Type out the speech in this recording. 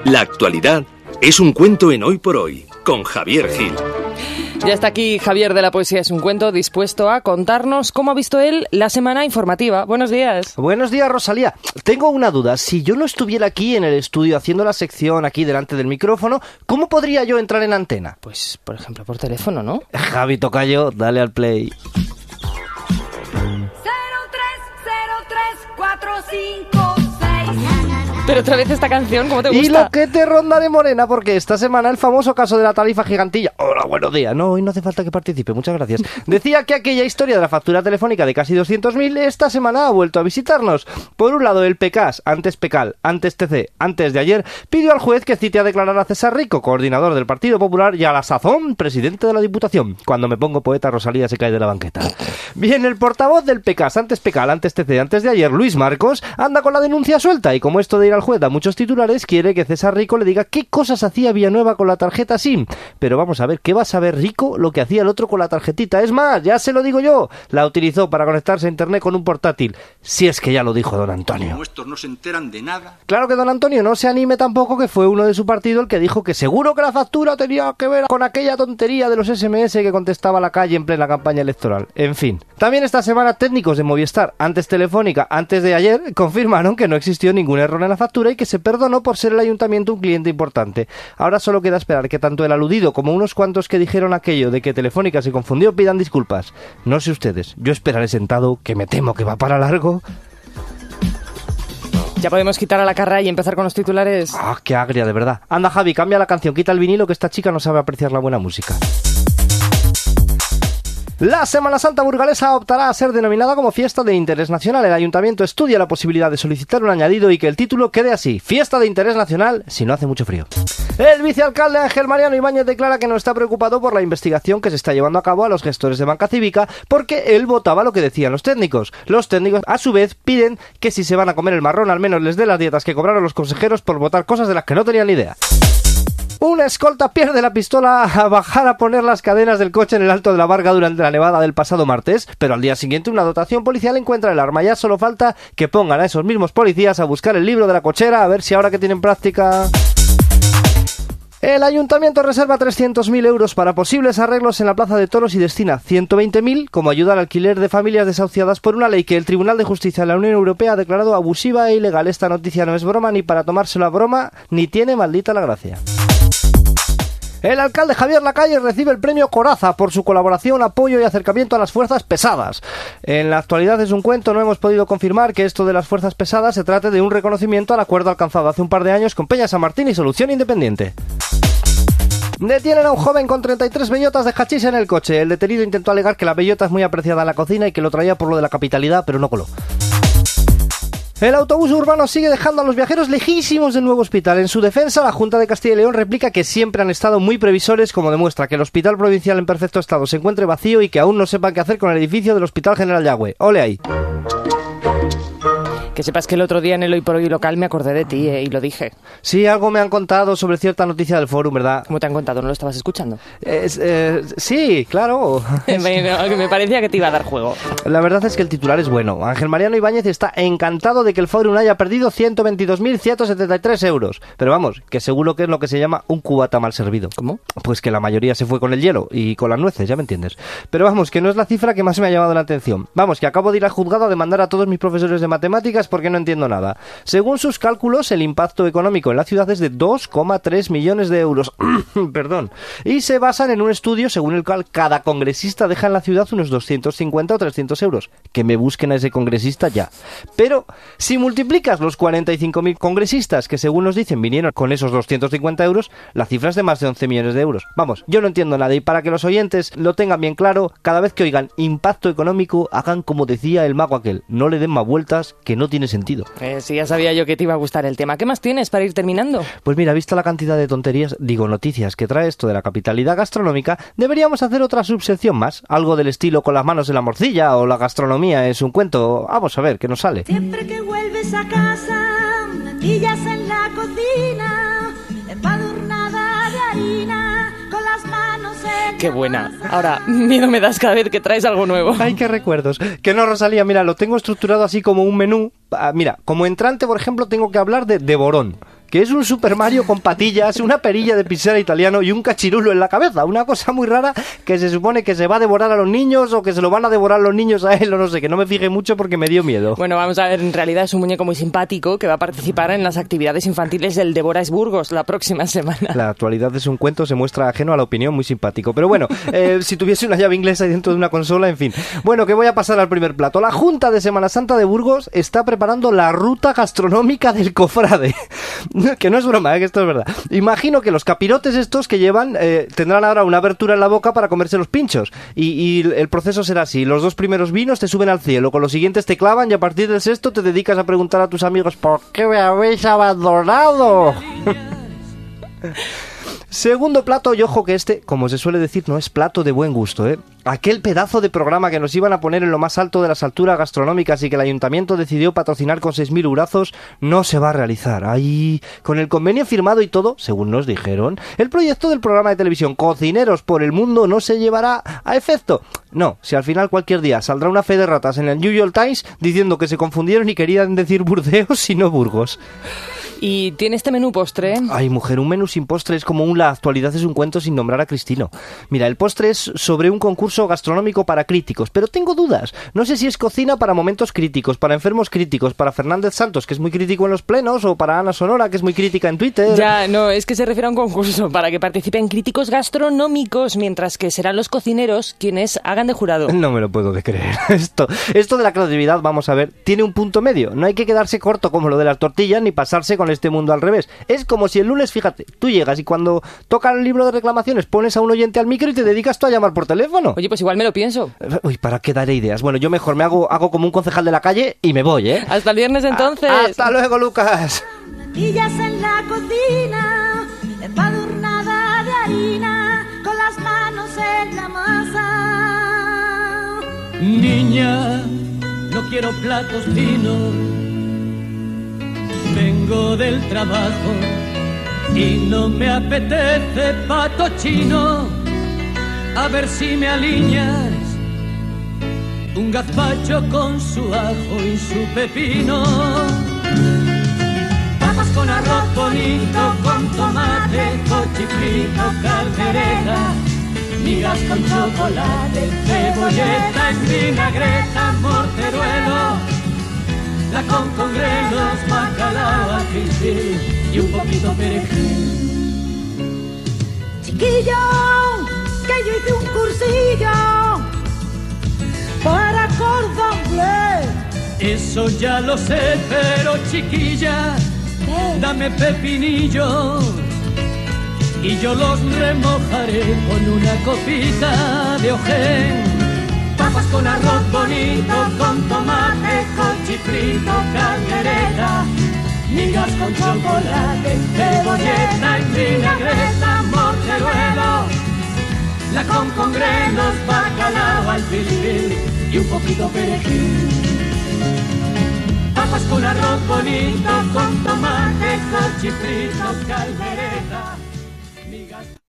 La actualidad es un cuento en Hoy por Hoy, con Javier Gil. Ya está aquí Javier de La Poesía es un cuento, dispuesto a contarnos cómo ha visto él la semana informativa. Buenos días. Buenos días, Rosalía. Tengo una duda. Si yo no estuviera aquí en el estudio haciendo la sección aquí delante del micrófono, ¿cómo podría yo entrar en antena? Pues, por ejemplo, por teléfono, ¿no? Javi Tocayo, dale al play. 030345. Pero otra vez esta canción, ¿cómo te gusta? Y lo que te ronda de morena, porque esta semana el famoso caso de la tarifa gigantilla. Hola, buenos días. No, hoy no hace falta que participe, muchas gracias. Decía que aquella historia de la factura telefónica de casi 200.000 esta semana ha vuelto a visitarnos. Por un lado, el PECAS, antes PECAL, antes TC, antes de ayer, pidió al juez que cite a declarar a César Rico, coordinador del Partido Popular y a la sazón, presidente de la Diputación. Cuando me pongo poeta, Rosalía se cae de la banqueta. Bien, el portavoz del PECAS, antes PECAL, antes TC, antes de ayer, Luis Marcos, anda con la denuncia suelta y como esto de ir al juez da muchos titulares, quiere que César Rico le diga qué cosas hacía Villanueva con la tarjeta SIM. Pero vamos a ver, ¿qué va a saber Rico lo que hacía el otro con la tarjetita? Es más, ya se lo digo yo, la utilizó para conectarse a internet con un portátil. Si es que ya lo dijo don Antonio. Como estos no se enteran de nada. Claro que don Antonio no se anime tampoco, que fue uno de su partido el que dijo que seguro que la factura tenía que ver con aquella tontería de los SMS que contestaba la calle en plena campaña electoral. En fin. También esta semana técnicos de Movistar, antes Telefónica, antes de ayer, confirmaron que no existió ningún error en la factura y que se perdonó por ser el ayuntamiento un cliente importante. Ahora solo queda esperar que tanto el aludido como unos cuantos que dijeron aquello de que Telefónica se confundió pidan disculpas. No sé ustedes, yo esperaré sentado, que me temo que va para largo. Ya podemos quitar a la carra y empezar con los titulares. Ah, qué agria, de verdad. Anda, Javi, cambia la canción, quita el vinilo, que esta chica no sabe apreciar la buena música. La Semana Santa burgalesa optará a ser denominada como Fiesta de Interés Nacional. El Ayuntamiento estudia la posibilidad de solicitar un añadido y que el título quede así: Fiesta de Interés Nacional si no hace mucho frío. El vicealcalde Ángel Mariano Ibáñez declara que no está preocupado por la investigación que se está llevando a cabo a los gestores de Banca Cívica porque él votaba lo que decían los técnicos. Los técnicos, a su vez, piden que si se van a comer el marrón al menos les dé las dietas que cobraron los consejeros por votar cosas de las que no tenían ni idea. Un escolta pierde la pistola a bajar a poner las cadenas del coche en el Alto de la Varga durante la nevada del pasado martes, pero al día siguiente una dotación policial encuentra el arma. Ya solo falta que pongan a esos mismos policías a buscar el libro de la cochera, a ver si ahora que tienen práctica... El Ayuntamiento reserva 300.000 euros para posibles arreglos en la Plaza de Toros y destina 120.000 como ayuda al alquiler de familias desahuciadas por una ley que el Tribunal de Justicia de la Unión Europea ha declarado abusiva e ilegal. Esta noticia no es broma ni para tomársela a broma, ni tiene maldita la gracia. El alcalde Javier Lacalle recibe el premio Coraza por su colaboración, apoyo y acercamiento a las fuerzas pesadas. En la actualidad es un cuento, no hemos podido confirmar que esto de las fuerzas pesadas se trate de un reconocimiento al acuerdo alcanzado hace un par de años con Peña San Martín y Solución Independiente. Detienen a un joven con 33 bellotas de hachís en el coche. El detenido intentó alegar que la bellota es muy apreciada en la cocina y que lo traía por lo de la capitalidad, pero no coló. El autobús urbano sigue dejando a los viajeros lejísimos del nuevo hospital. En su defensa, la Junta de Castilla y León replica que siempre han estado muy previsores, como demuestra que el hospital provincial en perfecto estado se encuentre vacío y que aún no sepan qué hacer con el edificio del Hospital General Yagüe. ¡Ole ahí! Que sepas que el otro día en el Hoy por Hoy local me acordé de ti, y lo dije. Sí, algo me han contado sobre cierta noticia del fórum, ¿verdad? ¿Cómo te han contado? ¿No lo estabas escuchando? Sí, claro. Bueno, me parecía que te iba a dar juego. La verdad es que el titular es bueno. Ángel Mariano Ibáñez está encantado de que el fórum haya perdido 122.173 euros. Pero vamos, que seguro que es lo que se llama un cubata mal servido. ¿Cómo? Pues que la mayoría se fue con el hielo y con las nueces, ya me entiendes. Pero vamos, que no es la cifra que más me ha llamado la atención. Vamos, que acabo de ir al juzgado a demandar a todos mis profesores de matemáticas porque no entiendo nada. Según sus cálculos, el impacto económico en la ciudad es de 2,3 millones de euros. Perdón. Y se basan en un estudio según el cual cada congresista deja en la ciudad unos 250 o 300 euros. Que me busquen a ese congresista ya. Pero si multiplicas los 45.000 congresistas que según nos dicen vinieron con esos 250 euros, la cifra es de más de 11 millones de euros. Vamos, yo no entiendo nada y para que los oyentes lo tengan bien claro, cada vez que oigan impacto económico, hagan como decía el mago aquel, no le den más vueltas que no tiene sentido. Sí, ya sabía yo que te iba a gustar el tema. ¿Qué más tienes para ir terminando? Pues mira, visto la cantidad de tonterías, noticias que trae esto de la capitalidad gastronómica, deberíamos hacer otra subsección más. Algo del estilo con las manos en la morcilla o la gastronomía es un cuento. Vamos a ver qué nos sale. Siempre que vuelves a casa, me pillas en la cocina, empadurnada de harina, con las manos en... ¡Qué buena! Ahora, miedo me das cada vez que traes algo nuevo. ¡Ay, qué recuerdos! Que no, Rosalía, mira, lo tengo estructurado así como un menú. Mira, como entrante, por ejemplo, tengo que hablar de borón. que es un Super Mario con patillas, una perilla de pizza italiano y un cachirulo en la cabeza. Una cosa muy rara que se supone que se va a devorar a los niños o que se lo van a devorar los niños a él, o no sé, que no me fije mucho porque me dio miedo. Bueno, vamos a ver, en realidad es un muñeco muy simpático que va a participar en las actividades infantiles del Devoras Burgos la próxima semana. La actualidad es un cuento, se muestra ajeno a la opinión, muy simpático. Pero bueno, si tuviese una llave inglesa ahí dentro de una consola, en fin. Bueno, que voy a pasar al primer plato. La Junta de Semana Santa de Burgos está preparando la ruta gastronómica del cofrade. Que no es broma, que esto es verdad. Imagino que los capirotes estos que llevan tendrán ahora una abertura en la boca para comerse los pinchos. Y el proceso será así. Los 2 primeros vinos te suben al cielo, con los siguientes te clavan y a partir del sexto te dedicas a preguntar a tus amigos ¿por qué me habéis abandonado? Segundo plato, y ojo que este, como se suele decir, no es plato de buen gusto, ¿eh? Aquel pedazo de programa que nos iban a poner en lo más alto de las alturas gastronómicas y que el ayuntamiento decidió patrocinar con 6.000 eurazos, no se va a realizar. Ahí, con el convenio firmado y todo, según nos dijeron, el proyecto del programa de televisión Cocineros por el Mundo no se llevará a efecto. No, si al final cualquier día saldrá una fe de ratas en el New York Times diciendo que se confundieron y querían decir Burdeos y no Burgos. ¿Y tiene este menú postre? Ay, mujer, un menú sin postre es como la actualidad es un cuento sin nombrar a Cristino. Mira, el postre es sobre un concurso gastronómico para críticos, pero tengo dudas. No sé si es cocina para momentos críticos, para enfermos críticos, para Fernández Santos, que es muy crítico en los plenos, o para Ana Sonora, que es muy crítica en Twitter. Ya, no, es que se refiere a un concurso para que participen críticos gastronómicos, mientras que serán los cocineros quienes hagan de jurado. No me lo puedo creer. Esto de la creatividad, vamos a ver, tiene un punto medio. No hay que quedarse corto como lo de las tortillas, ni pasarse con este mundo al revés. Es como si el lunes, fíjate, tú llegas y cuando toca el libro de reclamaciones pones a un oyente al micro y te dedicas tú a llamar por teléfono. Oye, pues igual me lo pienso. Uy, ¿para qué daré ideas? Bueno, yo mejor me hago como un concejal de la calle y me voy, ¿eh? Hasta el viernes entonces. Hasta luego, Lucas. Natillas en la cocina, empadurnada de harina, con las manos en la masa. Niña, no quiero platos finos. Vengo del trabajo y no me apetece pato chino. A ver si me aliñas un gazpacho con su ajo y su pepino. Papas con arroz bonito, con tomate, cochifrito, caldereta, migas con chocolate, cebolleta en vinagreta, morteruelo, la con grelos, bacalao, ají y un poquito perejil. Chiquillo, que yo hice un cursillo para cordon bleu. Eso ya lo sé, pero chiquilla, dame pepinillos y yo los remojaré con una copita de ojén. Papas con arroz bonito, con tomate, cochifrito, caldereta, migas con chocolate, cebolleta en vinagreta, morteruelo, la con grelos, bacalao al fil y un poquito perejil. Papas con arroz bonito, con tomate, cochifrito, caldereta.